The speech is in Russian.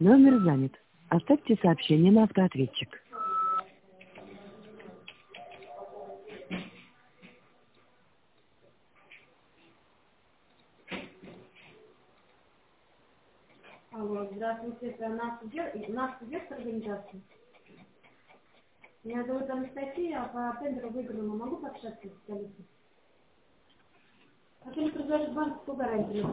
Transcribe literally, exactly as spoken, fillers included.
Номер занят. Оставьте сообщение на автоответчик. Алло, здравствуйте, это наш директор, наш директор организации. Меня зовут Анастасия, по тендеру выигранному могу пообщаться с специалистом? Хотели предложить банковскую гарантию.